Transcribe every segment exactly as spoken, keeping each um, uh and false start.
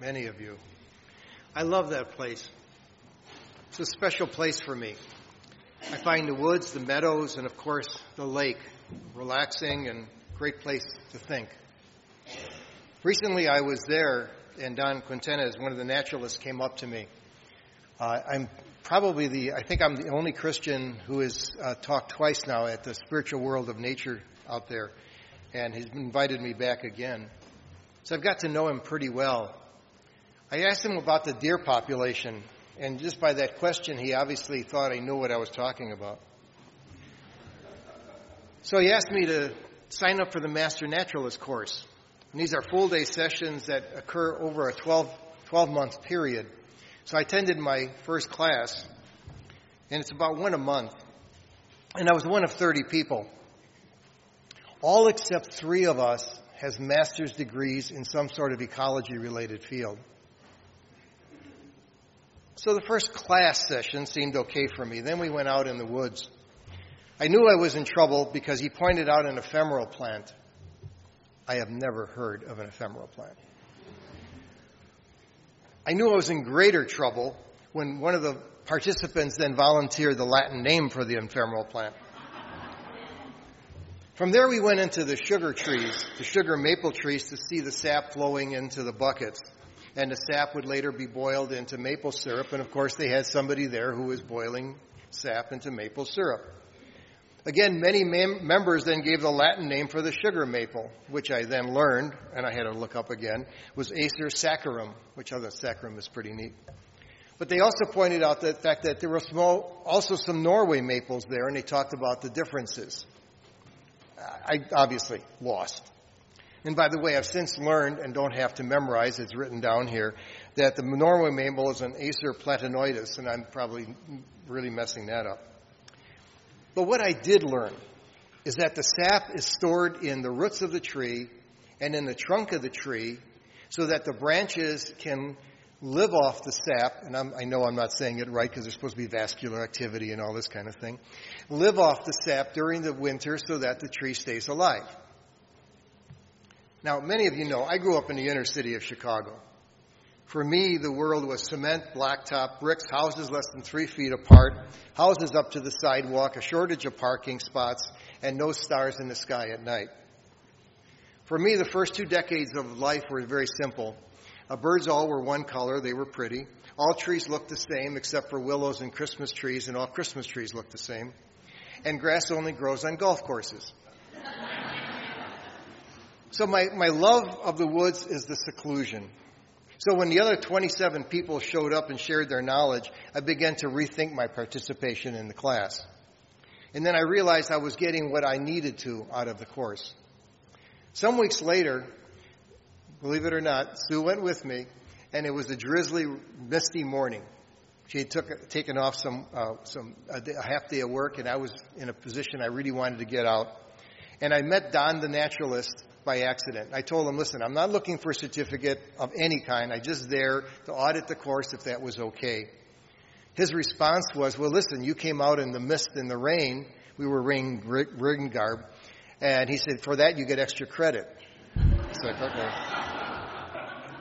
many of you. I love that place. It's a special place for me. I find the woods, the meadows, and of course the lake relaxing and great place to think. Recently I was there, and Don Quintenez, one of the naturalists, came up to me. Uh, I'm probably the, I think I'm the only Christian who has uh, talked twice now at the Spiritual World of Nature out there, and he's invited me back again. So I've got to know him pretty well. I asked him about the deer population, and just by that question, he obviously thought I knew what I was talking about. So he asked me to sign up for the Master Naturalist course. And these are full-day sessions that occur over a twelve, twelve-month period. So I attended my first class, and it's about one a month. And I was one of thirty people. All except three of us has master's degrees in some sort of ecology-related field. So the first class session seemed okay for me. Then we went out in the woods. I knew I was in trouble because he pointed out an ephemeral plant. I have never heard of an ephemeral plant. I knew I was in greater trouble when one of the participants then volunteered the Latin name for the ephemeral plant. From there we went into the sugar trees, the sugar maple trees, to see the sap flowing into the buckets. And the sap would later be boiled into maple syrup. And of course they had somebody there who was boiling sap into maple syrup. Again, many mem- members then gave the Latin name for the sugar maple, which I then learned, and I had to look up again, was Acer saccharum, which I thought saccharum is pretty neat. But they also pointed out the fact that there were small, also some Norway maples there, and they talked about the differences. I obviously lost. And by the way, I've since learned, and don't have to memorize, it's written down here, that the Norway maple is an Acer platanoides, and I'm probably really messing that up. But what I did learn is that the sap is stored in the roots of the tree and in the trunk of the tree so that the branches can live off the sap, and I'm, I know I'm not saying it right because there's supposed to be vascular activity and all this kind of thing, live off the sap during the winter so that the tree stays alive. Now, many of you know, I grew up in the inner city of Chicago. For me, the world was cement, blacktop, bricks, houses less than three feet apart, houses up to the sidewalk, a shortage of parking spots, and no stars in the sky at night. For me, the first two decades of life were very simple. Uh, birds all were one color. They were pretty. All trees looked the same except for willows and Christmas trees, and all Christmas trees looked the same. And grass only grows on golf courses. So my, my love of the woods is the seclusion. So when the other twenty-seven people showed up and shared their knowledge, I began to rethink my participation in the class. And then I realized I was getting what I needed to out of the course. Some weeks later, believe it or not, Sue went with me, and it was a drizzly, misty morning. She had took, taken off some, uh, some a, day, a half day of work, and I was in a position I really wanted to get out. And I met Don the naturalist by accident. I told him, listen, I'm not looking for a certificate of any kind. I'm just there to audit the course if that was okay. His response was, well, listen, you came out in the mist and the rain. We were wearing rig garb. And he said, for that, you get extra credit. So I thought, okay.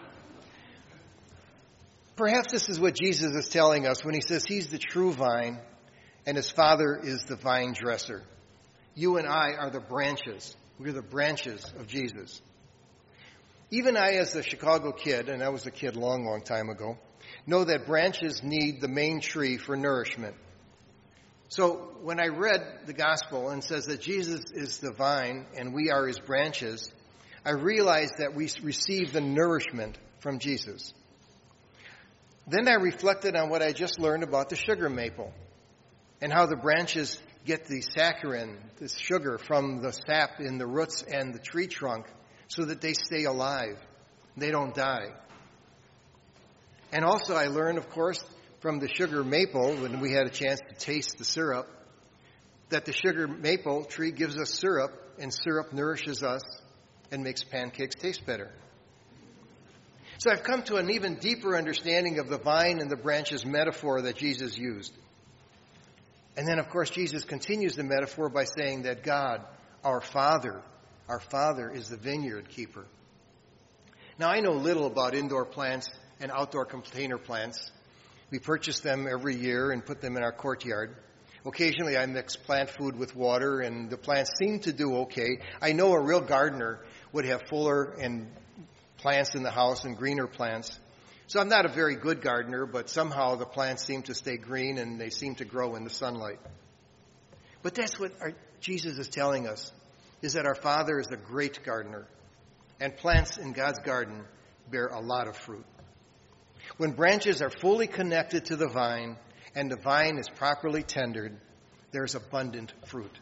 Perhaps this is what Jesus is telling us when he says he's the true vine and his Father is the vine dresser. You and I are the branches. We're the branches of Jesus. Even I, as a Chicago kid, and I was a kid a long, long time ago, know that branches need the main tree for nourishment. So when I read the gospel and says that Jesus is the vine and we are his branches, I realized that we receive the nourishment from Jesus. Then I reflected on what I just learned about the sugar maple and how the branches get the saccharin, this sugar, from the sap in the roots and the tree trunk so that they stay alive. They don't die. And also I learned, of course, from the sugar maple, when we had a chance to taste the syrup, that the sugar maple tree gives us syrup, and syrup nourishes us and makes pancakes taste better. So I've come to an even deeper understanding of the vine and the branches metaphor that Jesus used. And then, of course, Jesus continues the metaphor by saying that God, our Father, our Father is the vineyard keeper. Now, I know little about indoor plants and outdoor container plants. We purchase them every year and put them in our courtyard. Occasionally, I mix plant food with water, and the plants seem to do okay. I know a real gardener would have fuller and plants in the house and greener plants. So I'm not a very good gardener, but somehow the plants seem to stay green and they seem to grow in the sunlight. But that's what our, Jesus is telling us, is that our Father is a great gardener, and plants in God's garden bear a lot of fruit. When branches are fully connected to the vine and the vine is properly tendered, there's abundant fruit.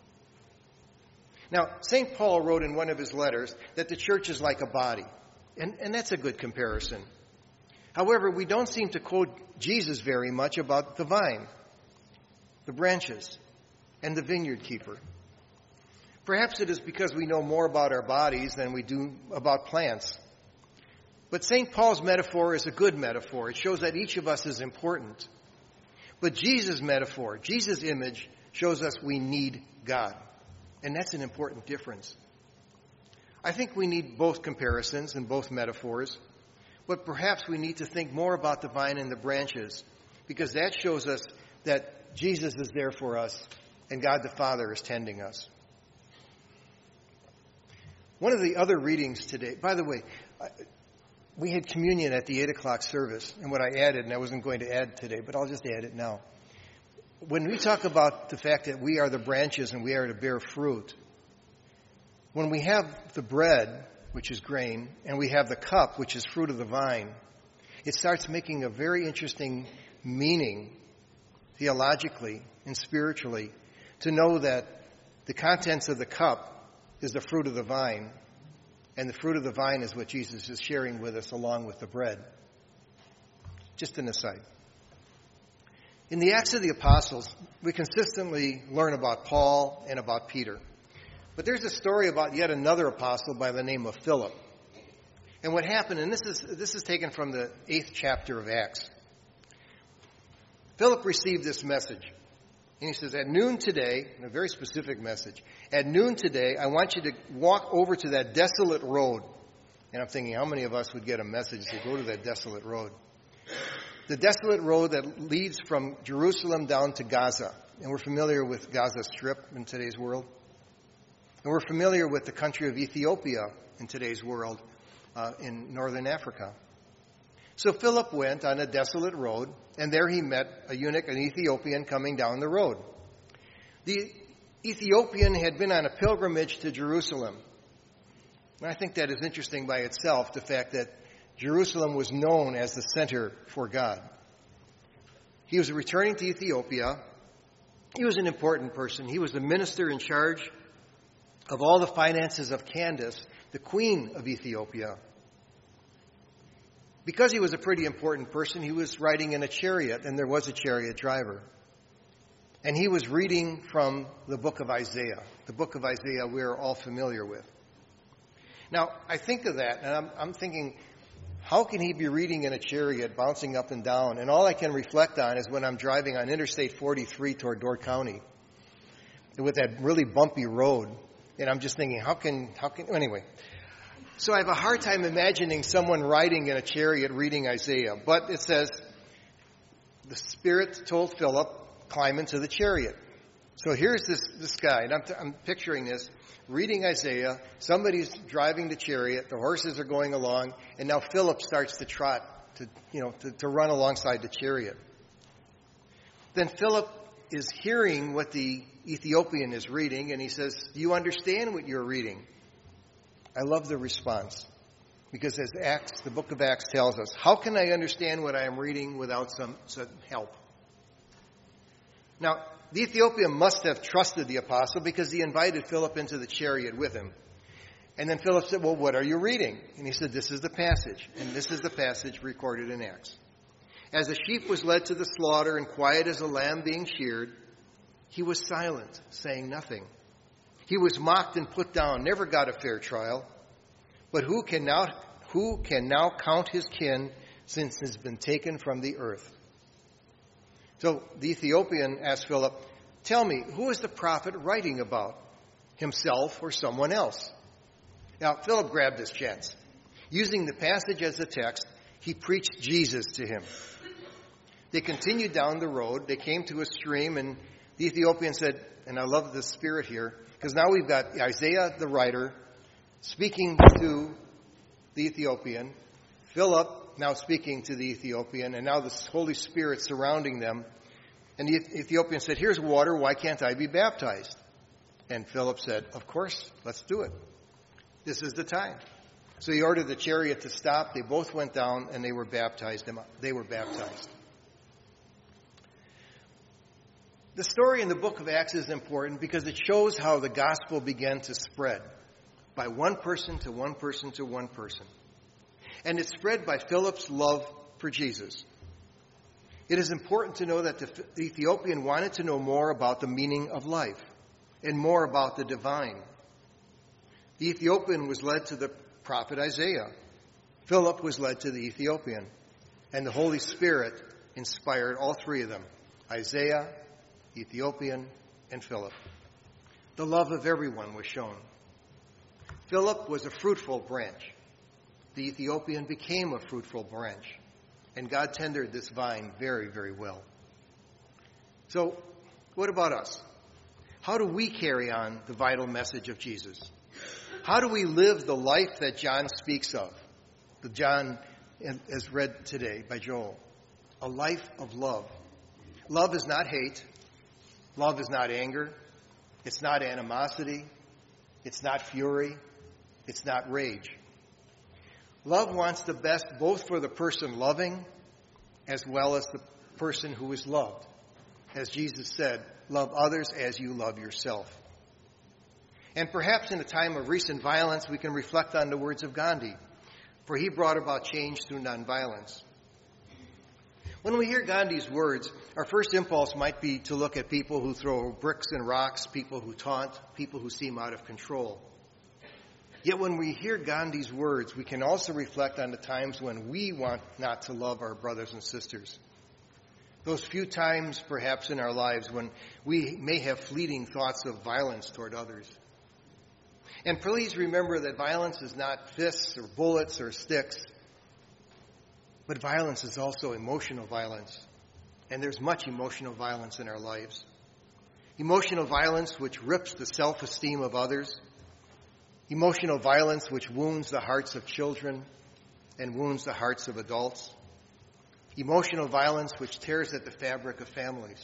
Now, Saint Paul wrote in one of his letters that the church is like a body, and, and that's a good comparison. However, we don't seem to quote Jesus very much about the vine, the branches, and the vineyard keeper. Perhaps it is because we know more about our bodies than we do about plants. But Saint Paul's metaphor is a good metaphor. It shows that each of us is important. But Jesus' metaphor, Jesus' image, shows us we need God. And that's an important difference. I think we need both comparisons and both metaphors. But perhaps we need to think more about the vine and the branches, because that shows us that Jesus is there for us and God the Father is tending us. One of the other readings today, by the way, we had communion at the eight o'clock service, and what I added, and I wasn't going to add today, but I'll just add it now. When we talk about the fact that we are the branches and we are to bear fruit, when we have the bread, which is grain, and we have the cup, which is fruit of the vine, it starts making a very interesting meaning theologically and spiritually to know that the contents of the cup is the fruit of the vine, and the fruit of the vine is what Jesus is sharing with us along with the bread. Just an aside. In the Acts of the Apostles, we consistently learn about Paul and about Peter. But there's a story about yet another apostle by the name of Philip. And what happened, and this is this is taken from the eighth chapter of Acts. Philip received this message. And he says, at noon today, a very specific message, at noon today, I want you to walk over to that desolate road. And I'm thinking, how many of us would get a message to go to that desolate road? The desolate road that leads from Jerusalem down to Gaza. And we're familiar with Gaza Strip in today's world. And we're familiar with the country of Ethiopia in today's world, uh, in northern Africa. So Philip went on a desolate road, and there he met a eunuch, an Ethiopian, coming down the road. The Ethiopian had been on a pilgrimage to Jerusalem. And I think that is interesting by itself, the fact that Jerusalem was known as the center for God. He was returning to Ethiopia. He was an important person. He was the minister in charge of all the finances of Candace, the queen of Ethiopia. Because he was a pretty important person, he was riding in a chariot, and there was a chariot driver. And he was reading from the book of Isaiah. The book of Isaiah we're all familiar with. Now, I think of that, and I'm, I'm thinking, how can he be reading in a chariot, bouncing up and down? And all I can reflect on is when I'm driving on Interstate forty-three toward Door County, with that really bumpy road. And I'm just thinking, how can, how can, anyway. So I have a hard time imagining someone riding in a chariot reading Isaiah. But it says, the Spirit told Philip, climb into the chariot. So here's this, this guy, and I'm, t- I'm picturing this, reading Isaiah. Somebody's driving the chariot. The horses are going along. And now Philip starts to trot, to, you know, to, to run alongside the chariot. Then Philip is hearing what the Ethiopian is reading, and he says, do you understand what you're reading? I love the response, because as Acts, the book of Acts tells us, how can I understand what I am reading without some, some help? Now, the Ethiopian must have trusted the apostle because he invited Philip into the chariot with him. And then Philip said, well, what are you reading? And he said, this is the passage, and this is the passage recorded in Acts. As a sheep was led to the slaughter and quiet as a lamb being sheared, he was silent, saying nothing. He was mocked and put down, never got a fair trial. But who can now, who can now count his kin since he has been taken from the earth? So the Ethiopian asked Philip, tell me, who is the prophet writing about? Himself or someone else? Now, Philip grabbed his chance. Using the passage as a text, he preached Jesus to him. They continued down the road. They came to a stream, and the Ethiopian said, and I love the spirit here, because now we've got Isaiah the writer speaking to the Ethiopian, Philip now speaking to the Ethiopian, and now the Holy Spirit surrounding them. And the Ethiopian said, here's water, why can't I be baptized? And Philip said, of course, let's do it. This is the time. So he ordered the chariot to stop. They both went down, and they were baptized. They were baptized. The story in the book of Acts is important because it shows how the gospel began to spread by one person to one person to one person. And it spread by Philip's love for Jesus. It is important to know that the Ethiopian wanted to know more about the meaning of life and more about the divine. The Ethiopian was led to the prophet Isaiah. Philip was led to the Ethiopian. And the Holy Spirit inspired all three of them, Isaiah, Ethiopian, and Philip. The love of everyone was shown. Philip was a fruitful branch. The Ethiopian became a fruitful branch. And God tended this vine very, very well. So, what about us? How do we carry on the vital message of Jesus? How do we live the life that John speaks of? The John as read today by Joel. A life of love. Love is not hate. Love is not anger. It's not animosity. It's not fury. It's not rage. Love wants the best both for the person loving as well as the person who is loved. As Jesus said, love others as you love yourself. And perhaps in a time of recent violence, we can reflect on the words of Gandhi, for he brought about change through nonviolence. When we hear Gandhi's words, our first impulse might be to look at people who throw bricks and rocks, people who taunt, people who seem out of control. Yet when we hear Gandhi's words, we can also reflect on the times when we want not to love our brothers and sisters. Those few times, perhaps, in our lives when we may have fleeting thoughts of violence toward others. And please remember that violence is not fists or bullets or sticks, but violence is also emotional violence. And there's much emotional violence in our lives. Emotional violence which rips the self-esteem of others. Emotional violence which wounds the hearts of children and wounds the hearts of adults. Emotional violence which tears at the fabric of families.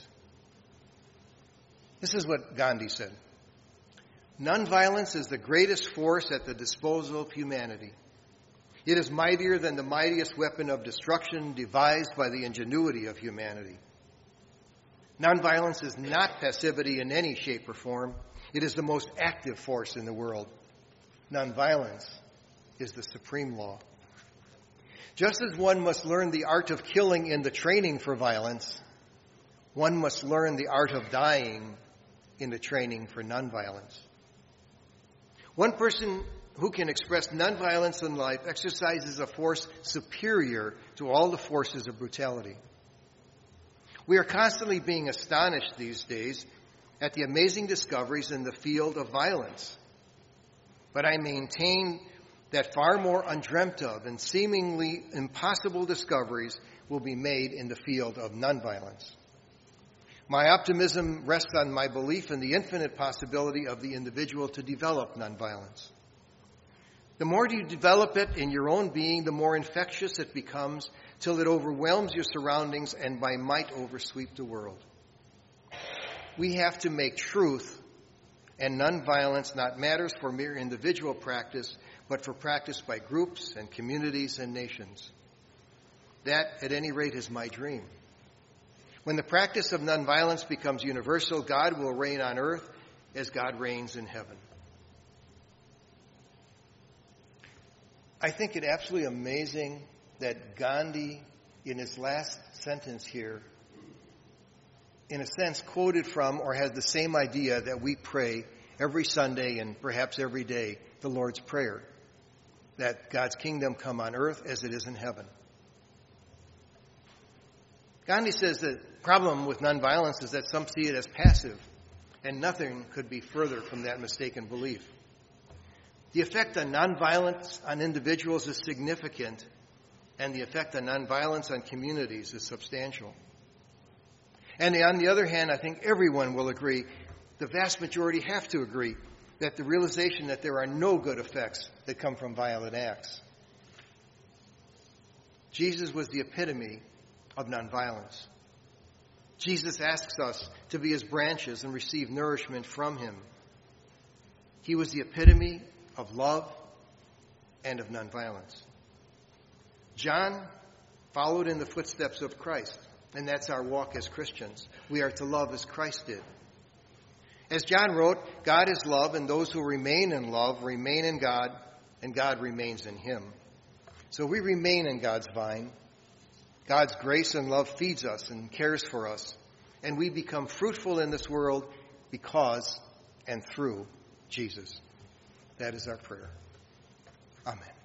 This is what Gandhi said. Nonviolence is the greatest force at the disposal of humanity. It is mightier than the mightiest weapon of destruction devised by the ingenuity of humanity. Nonviolence is not passivity in any shape or form. It is the most active force in the world. Nonviolence is the supreme law. Just as one must learn the art of killing in the training for violence, one must learn the art of dying in the training for nonviolence. One person who can express nonviolence in life exercises a force superior to all the forces of brutality. We are constantly being astonished these days at the amazing discoveries in the field of violence. But I maintain that far more undreamt of and seemingly impossible discoveries will be made in the field of nonviolence. My optimism rests on my belief in the infinite possibility of the individual to develop nonviolence. The more you develop it in your own being, the more infectious it becomes, till it overwhelms your surroundings and by might oversweep the world. We have to make truth and nonviolence not matters for mere individual practice, but for practice by groups and communities and nations. That, at any rate, is my dream. When the practice of nonviolence becomes universal, God will reign on earth as God reigns in heaven. I think it absolutely amazing that Gandhi, in his last sentence here, in a sense quoted from or has the same idea that we pray every Sunday and perhaps every day, the Lord's Prayer, that God's kingdom come on earth as it is in heaven. Gandhi says the problem with nonviolence is that some see it as passive, and nothing could be further from that mistaken belief. The effect on nonviolence on individuals is significant, and the effect on nonviolence on communities is substantial. And on the other hand, I think everyone will agree, the vast majority have to agree, that the realization that there are no good effects that come from violent acts. Jesus was the epitome of nonviolence. Jesus asks us to be his branches and receive nourishment from him. He was the epitome of love and of nonviolence. John followed in the footsteps of Christ, and that's our walk as Christians. We are to love as Christ did. As John wrote, God is love, and those who remain in love remain in God, and God remains in him. So we remain in God's vine. God's grace and love feeds us and cares for us, and we become fruitful in this world because and through Jesus. That is our prayer. Amen.